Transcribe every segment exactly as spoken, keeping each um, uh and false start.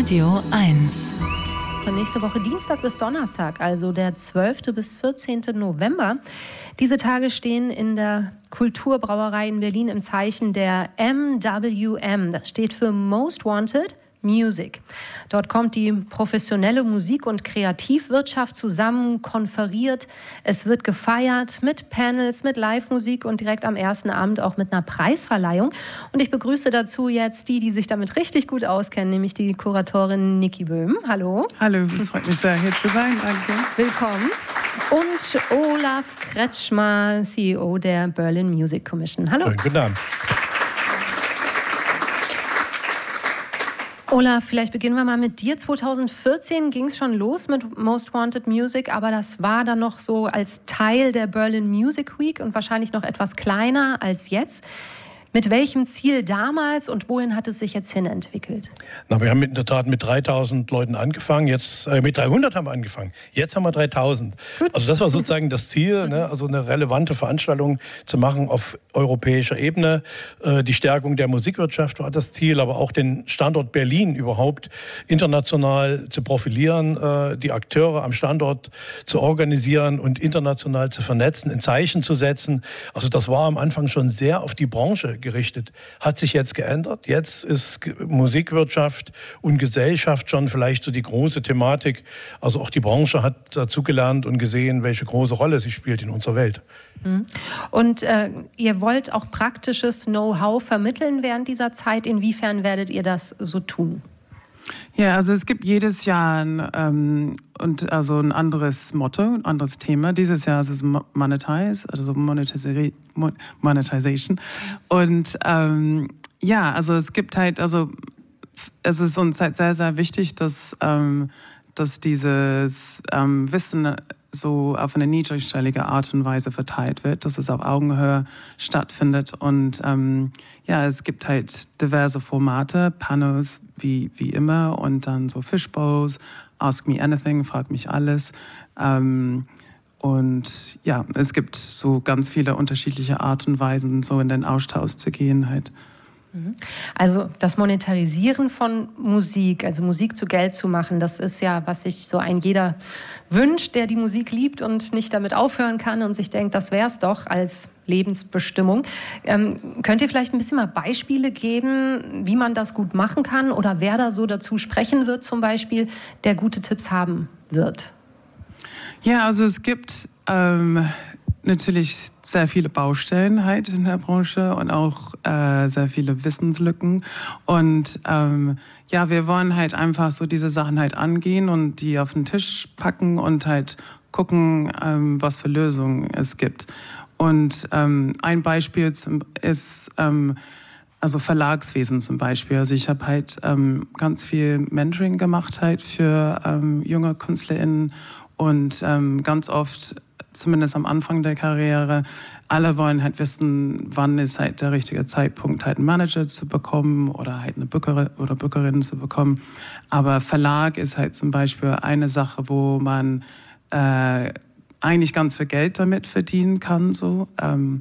Radio eins. Von nächste Woche Dienstag bis Donnerstag, also der zwölfte bis vierzehnte November. Diese Tage stehen in der Kulturbrauerei in Berlin im Zeichen der M W M. Das steht für Most Wanted Music. Dort kommt die professionelle Musik- und Kreativwirtschaft zusammen, konferiert. Es wird gefeiert mit Panels, mit Live-Musik und direkt am ersten Abend auch mit einer Preisverleihung. Und ich begrüße dazu jetzt die, die sich damit richtig gut auskennen, nämlich die Kuratorin Niki Böhm. Hallo. Hallo, es freut mich sehr, hier zu sein. Danke. Willkommen. Und Olaf Kretschmer, C E O der Berlin Music Commission. Hallo. Schönen guten Abend. Olaf, vielleicht beginnen wir mal mit dir. zweitausendvierzehn ging es schon los mit Most Wanted Music, aber das war dann noch so als Teil der Berlin Music Week und wahrscheinlich noch etwas kleiner als jetzt. Mit welchem Ziel damals und wohin hat es sich jetzt hin entwickelt? Na, wir haben in der Tat mit dreitausend Leuten angefangen, jetzt äh, mit dreihundert haben wir angefangen. Jetzt haben wir dreitausend. Gut. Also das war sozusagen das Ziel, ne? Also eine relevante Veranstaltung zu machen auf europäischer Ebene. Äh, die Stärkung der Musikwirtschaft war das Ziel, aber auch den Standort Berlin überhaupt international zu profilieren, äh, die Akteure am Standort zu organisieren und international zu vernetzen, ein Zeichen zu setzen. Also das war am Anfang schon sehr auf die Branche gerichtet. Hat sich jetzt geändert. Jetzt ist Musikwirtschaft und Gesellschaft schon vielleicht so die große Thematik. Also auch die Branche hat dazugelernt und gesehen, welche große Rolle sie spielt in unserer Welt. Und äh, ihr wollt auch praktisches Know-how vermitteln während dieser Zeit. Inwiefern werdet ihr das so tun? Ja, also es gibt jedes Jahr ein, ähm, und also ein anderes Motto, ein anderes Thema. Dieses Jahr ist es Monetize, also Monetisa- Monetization. Und ähm, ja, also es gibt halt, also es ist uns halt sehr, sehr wichtig, dass, ähm, dass dieses ähm, Wissen so auf eine niedrigschwellige Art und Weise verteilt wird, dass es auf Augenhöhe stattfindet. Und ähm, ja, es gibt halt diverse Formate, Panels wie, wie immer und dann so Fishbowls, Ask Me Anything, Frag mich alles. Ähm, und ja, es gibt so ganz viele unterschiedliche Arten und Weisen, so in den Austausch zu gehen halt. Also das Monetarisieren von Musik, also Musik zu Geld zu machen, das ist ja, was sich so ein jeder wünscht, der die Musik liebt und nicht damit aufhören kann und sich denkt, das wär's doch als Lebensbestimmung. Ähm, könnt ihr vielleicht ein bisschen mal Beispiele geben, wie man das gut machen kann oder wer da so dazu sprechen wird zum Beispiel, der gute Tipps haben wird? Ja, also es gibt ähm natürlich sehr viele Baustellen halt in der Branche und auch äh, sehr viele Wissenslücken. Und ähm, ja, wir wollen halt einfach so diese Sachen halt angehen und die auf den Tisch packen und halt gucken, ähm, was für Lösungen es gibt. Und ähm, ein Beispiel ist ähm, also Verlagswesen zum Beispiel. Also ich habe halt ähm, ganz viel Mentoring gemacht halt für ähm, junge KünstlerInnen und ähm, ganz oft, zumindest am Anfang der Karriere, alle wollen halt wissen, wann ist halt der richtige Zeitpunkt, halt einen Manager zu bekommen oder halt eine Bookerin oder Bookerin zu bekommen. Aber Verlag ist halt zum Beispiel eine Sache, wo man äh, eigentlich ganz viel Geld damit verdienen kann, so. Ähm,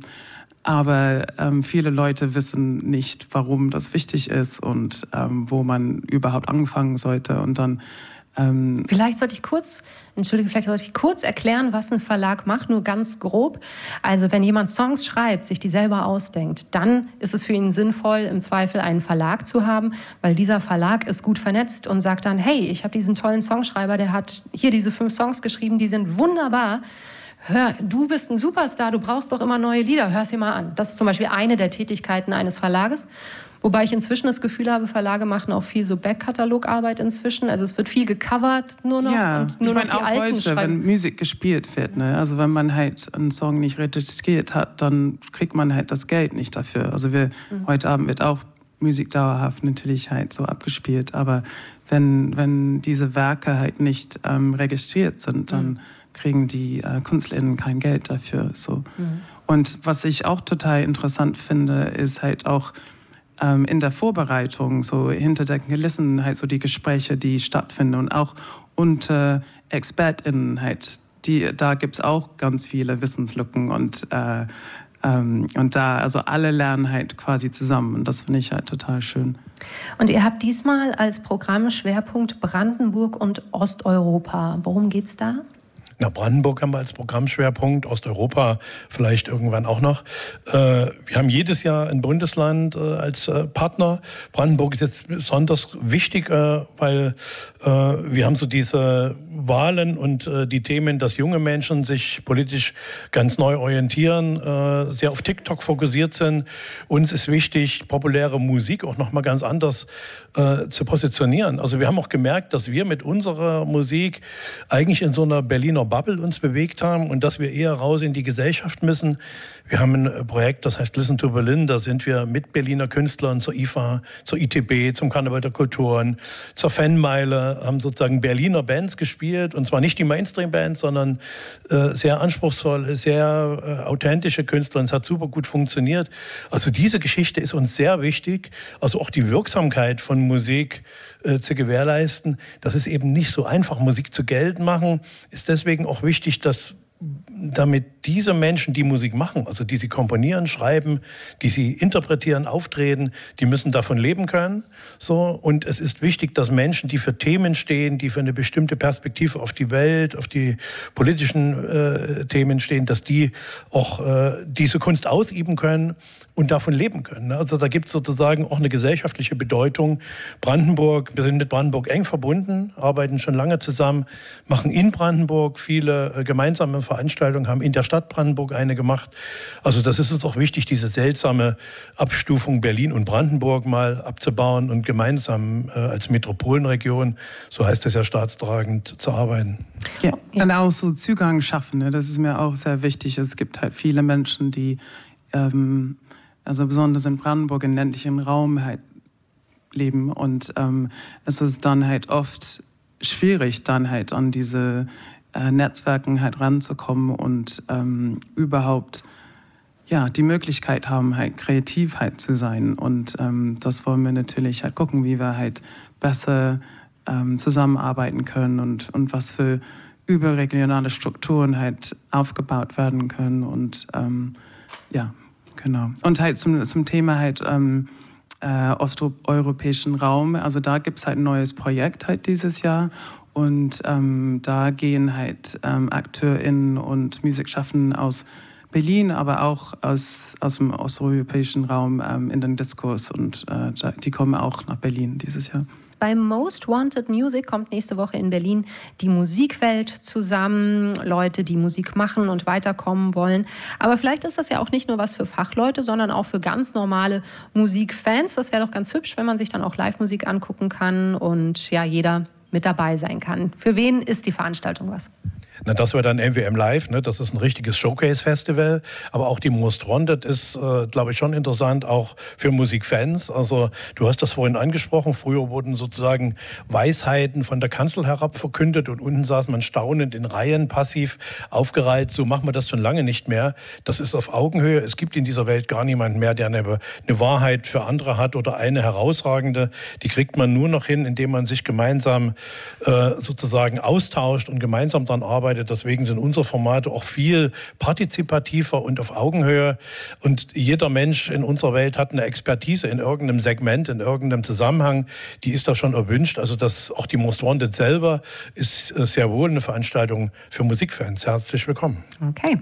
aber ähm, viele Leute wissen nicht, warum das wichtig ist und ähm, wo man überhaupt anfangen sollte. Und dann ähm, Vielleicht sollte ich kurz, entschuldige, vielleicht sollte ich kurz erklären, was ein Verlag macht, nur ganz grob. Also wenn jemand Songs schreibt, sich die selber ausdenkt, dann ist es für ihn sinnvoll, im Zweifel einen Verlag zu haben, weil dieser Verlag ist gut vernetzt und sagt dann, hey, ich habe diesen tollen Songschreiber, der hat hier diese fünf Songs geschrieben, die sind wunderbar. Hör, du bist ein Superstar, du brauchst doch immer neue Lieder, hör sie mal an. Das ist zum Beispiel eine der Tätigkeiten eines Verlages. Wobei ich inzwischen das Gefühl habe, Verlage machen auch viel so Backkatalogarbeit inzwischen. Also es wird viel gecovert nur noch ja, und nur ich noch meine die auch alten heute, schreiben. wenn Musik gespielt wird, ne? Also wenn man halt einen Song nicht registriert hat, dann kriegt man halt das Geld nicht dafür. Also wir, mhm. heute Abend wird auch Musik dauerhaft natürlich halt so abgespielt, aber wenn, wenn diese Werke halt nicht ähm, registriert sind, dann mhm. kriegen die äh, KünstlerInnen kein Geld dafür. So. Mhm. Und was ich auch total interessant finde, ist halt auch ähm, in der Vorbereitung, so hinter den Kulissen halt so die Gespräche, die stattfinden und auch unter ExpertInnen halt, die, da gibt's auch ganz viele Wissenslücken und äh, Ähm, und da, also alle lernen halt quasi zusammen und das finde ich halt total schön. Und ihr habt diesmal als Programmschwerpunkt Brandenburg und Osteuropa. Worum geht's da? Na, Brandenburg haben wir als Programmschwerpunkt, Osteuropa vielleicht irgendwann auch noch. Äh, wir haben jedes Jahr ein Bundesland äh, als äh, Partner. Brandenburg ist jetzt besonders wichtig, äh, weil äh, wir haben so diese Wahlen und äh, die Themen, dass junge Menschen sich politisch ganz neu orientieren, äh, sehr auf TikTok fokussiert sind. Uns ist wichtig, populäre Musik auch noch mal ganz anders äh, zu positionieren. Also wir haben auch gemerkt, dass wir mit unserer Musik eigentlich in so einer Berliner Bubble uns bewegt haben und dass wir eher raus in die Gesellschaft müssen. Wir haben ein Projekt, das heißt Listen to Berlin. Da sind wir mit Berliner Künstlern zur I F A, zur I T B, zum Karneval der Kulturen, zur Fanmeile, haben sozusagen Berliner Bands gespielt. Und zwar nicht die Mainstream-Bands, sondern äh, sehr anspruchsvolle, sehr äh, authentische Künstler. Und es hat super gut funktioniert. Also diese Geschichte ist uns sehr wichtig. Also auch die Wirksamkeit von Musik äh, zu gewährleisten. Das ist eben nicht so einfach, Musik zu Geld machen. Ist deswegen auch wichtig, dass damit diese Menschen, die Musik machen, also die sie komponieren, schreiben, die sie interpretieren, auftreten, die müssen davon leben können. So. Und es ist wichtig, dass Menschen, die für Themen stehen, die für eine bestimmte Perspektive auf die Welt, auf die politischen äh, Themen stehen, dass die auch äh, diese Kunst ausüben können und davon leben können. Also da gibt es sozusagen auch eine gesellschaftliche Bedeutung. Brandenburg, wir sind mit Brandenburg eng verbunden, arbeiten schon lange zusammen, machen in Brandenburg viele äh, gemeinsame Veranstaltungen, haben in der Stadt Brandenburg eine gemacht. Also das ist uns auch wichtig, diese seltsame Abstufung Berlin und Brandenburg mal abzubauen und gemeinsam äh, als Metropolenregion, so heißt es ja staatstragend, zu arbeiten. Ja, und auch so Zugang schaffen, ne? Das ist mir auch sehr wichtig. Es gibt halt viele Menschen, die ähm, also besonders in Brandenburg im ländlichen Raum halt leben und ähm, es ist dann halt oft schwierig, dann halt an diese äh, Netzwerken halt ranzukommen und ähm, überhaupt ja die Möglichkeit haben, halt kreativ halt zu sein und ähm, das wollen wir natürlich halt gucken, wie wir halt besser ähm, zusammenarbeiten können und, und was für überregionale Strukturen halt aufgebaut werden können und ähm, ja, genau. Und halt zum, zum Thema halt ähm, äh, osteuropäischen Raum, also da gibt es halt ein neues Projekt halt dieses Jahr und ähm, da gehen halt ähm, AkteurInnen und Musikschaffenden aus Berlin, aber auch aus, aus dem osteuropäischen Raum ähm, in den Diskurs und äh, die kommen auch nach Berlin dieses Jahr. Bei Most Wanted Music kommt nächste Woche in Berlin die Musikwelt zusammen, Leute, die Musik machen und weiterkommen wollen. Aber vielleicht ist das ja auch nicht nur was für Fachleute, sondern auch für ganz normale Musikfans. Das wäre doch ganz hübsch, wenn man sich dann auch Live-Musik angucken kann und ja, jeder mit dabei sein kann. Für wen ist die Veranstaltung was? Na, das wäre dann M W M Live, ne? Das ist ein richtiges Showcase-Festival. Aber auch die Most Wanted ist, äh, glaube ich, schon interessant, auch für Musikfans. Also du hast das vorhin angesprochen, früher wurden sozusagen Weisheiten von der Kanzel herab verkündet und unten saß man staunend in Reihen, passiv aufgereiht. So machen wir das schon lange nicht mehr. Das ist auf Augenhöhe. Es gibt in dieser Welt gar niemanden mehr, der eine, eine Wahrheit für andere hat oder eine herausragende. Die kriegt man nur noch hin, indem man sich gemeinsam äh, sozusagen austauscht und gemeinsam daran arbeitet. Deswegen sind unsere Formate auch viel partizipativer und auf Augenhöhe. Und jeder Mensch in unserer Welt hat eine Expertise in irgendeinem Segment, in irgendeinem Zusammenhang. Die ist da schon erwünscht. Also das, auch die Most Wanted selber ist sehr wohl eine Veranstaltung für Musikfans. Herzlich willkommen. Okay.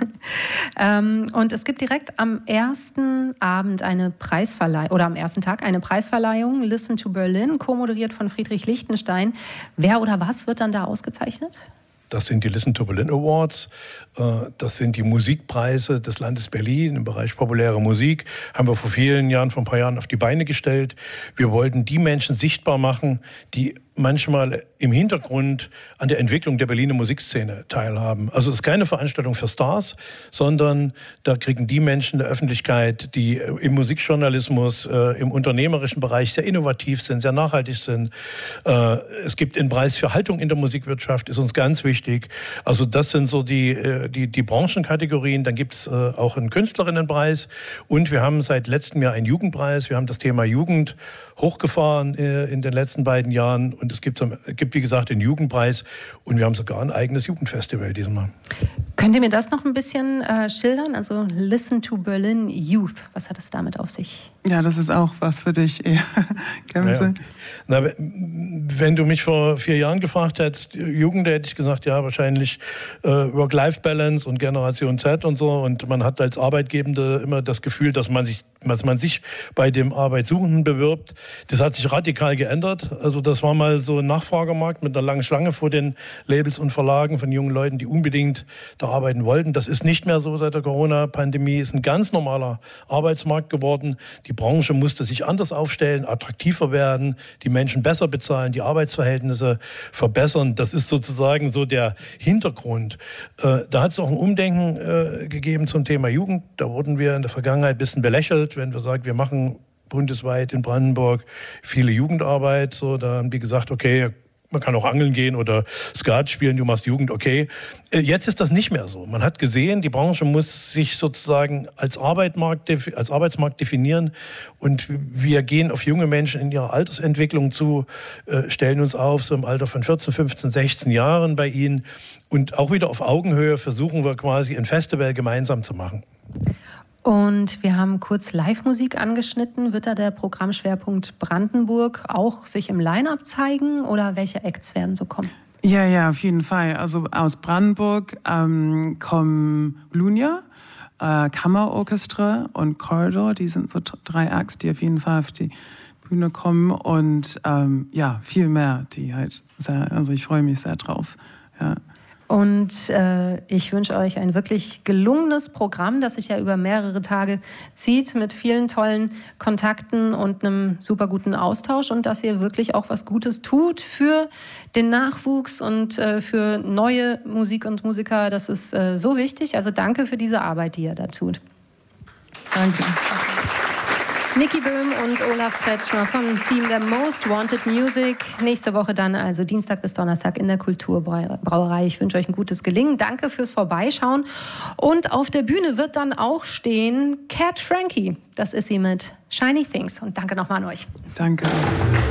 Und es gibt direkt am ersten Abend eine Preisverleihung, oder am ersten Tag eine Preisverleihung, Listen to Berlin, co-moderiert von Friedrich Lichtenstein. Wer oder was wird dann da ausgezeichnet? Das sind die Listen to Berlin Awards. Das sind die Musikpreise des Landes Berlin im Bereich populäre Musik. Haben wir vor vielen Jahren, vor ein paar Jahren auf die Beine gestellt. Wir wollten die Menschen sichtbar machen, die manchmal im Hintergrund an der Entwicklung der Berliner Musikszene teilhaben. Also es ist keine Veranstaltung für Stars, sondern da kriegen die Menschen der Öffentlichkeit, die im Musikjournalismus, äh, im unternehmerischen Bereich sehr innovativ sind, sehr nachhaltig sind. Äh, es gibt einen Preis für Haltung in der Musikwirtschaft, ist uns ganz wichtig. Also das sind so die, äh, die, die Branchenkategorien. Dann gibt es äh, auch einen Künstlerinnenpreis und wir haben seit letztem Jahr einen Jugendpreis. Wir haben das Thema Jugend hochgefahren äh, in den letzten beiden Jahren. Und es gibt, gibt, wie gesagt, den Jugendpreis. Und wir haben sogar ein eigenes Jugendfestival diesmal. Könnt ihr mir das noch ein bisschen äh, schildern? Also Listen to Berlin Youth, was hat es damit auf sich? Ja, das ist auch was für dich eher. Naja. Na, wenn du mich vor vier Jahren gefragt hättest, Jugend, hätte ich gesagt, ja, wahrscheinlich äh, Work-Life-Balance und Generation Z und so. Und man hat als Arbeitgebende immer das Gefühl, dass man sich, dass man sich bei dem Arbeitssuchenden bewirbt. Das hat sich radikal geändert. Also das war mal so ein Nachfragemarkt mit einer langen Schlange vor den Labels und Verlagen von jungen Leuten, die unbedingt da arbeiten wollten. Das ist nicht mehr so seit der Corona-Pandemie. Es ist ein ganz normaler Arbeitsmarkt geworden. Die Branche musste sich anders aufstellen, attraktiver werden, die Menschen besser bezahlen, die Arbeitsverhältnisse verbessern. Das ist sozusagen so der Hintergrund. Äh, da hat es auch ein Umdenken äh, gegeben zum Thema Jugend. Da wurden wir in der Vergangenheit ein bisschen belächelt, wenn wir sagen, wir machen bundesweit in Brandenburg viele Jugendarbeit. So, da haben die gesagt, okay, man kann auch angeln gehen oder Skat spielen, du machst Jugend, okay. Jetzt ist das nicht mehr so. Man hat gesehen, die Branche muss sich sozusagen als, Arbeitsmarkt, als Arbeitsmarkt definieren und wir gehen auf junge Menschen in ihrer Altersentwicklung zu, stellen uns auf, so im Alter von vierzehn, fünfzehn, sechzehn Jahren bei ihnen und auch wieder auf Augenhöhe versuchen wir quasi ein Festival gemeinsam zu machen. Und wir haben kurz Live-Musik angeschnitten. Wird da der Programmschwerpunkt Brandenburg auch sich im Line-Up zeigen oder welche Acts werden so kommen? Ja, ja, auf jeden Fall. Also aus Brandenburg ähm, kommen Blunia, äh, Kammerorchester und Corridor. Die sind so drei Acts, die auf jeden Fall auf die Bühne kommen. Und ähm, ja, viel mehr, die halt sehr, also ich freue mich sehr drauf. Ja. Und äh, ich wünsche euch ein wirklich gelungenes Programm, das sich ja über mehrere Tage zieht, mit vielen tollen Kontakten und einem super guten Austausch und dass ihr wirklich auch was Gutes tut für den Nachwuchs und äh, für neue Musik und Musiker. Das ist äh, so wichtig. Also danke für diese Arbeit, die ihr da tut. Danke. Niki Böhm und Olaf Kretschmer vom Team der Most Wanted Music. Nächste Woche dann, also Dienstag bis Donnerstag in der Kulturbrauerei. Ich wünsche euch ein gutes Gelingen. Danke fürs Vorbeischauen. Und auf der Bühne wird dann auch stehen Cat Frankie. Das ist sie mit Shiny Things. Und danke nochmal an euch. Danke.